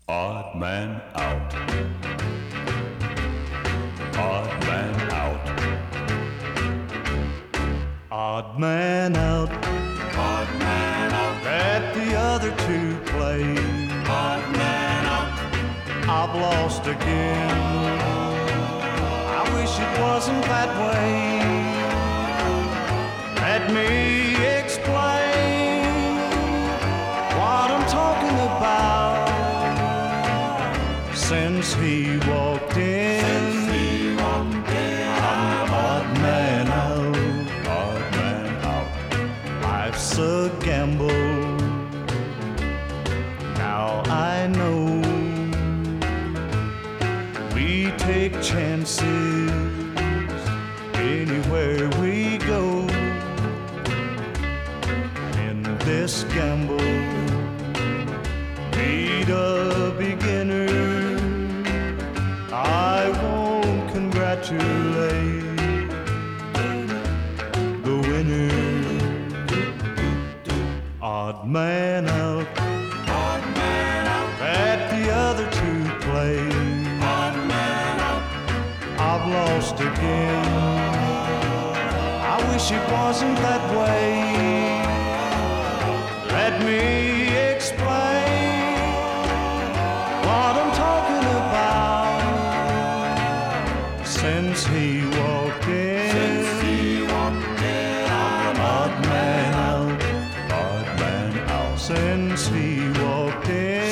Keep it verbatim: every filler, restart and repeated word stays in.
Odd man out. Odd man out. Odd man out. Odd man out. Let the other two play. Odd man out. I've lost again. I wish it wasn't that way. Let me explain what I'm talking about. Since he walked in, Since he walked in, I'm odd man out. odd man out. Life's a gamble. Now I know we take chances anywhere we go. In this gamble, meet a beginner. I won't congratulate the winner. Odd man out. Odd man out. Let the other two play. Odd man out. I've lost again. I wish it wasn't that way. Let me explain what I'm talking about. Since he walked in, Since he walked in, I'm odd man out. odd man out. Since he walked in,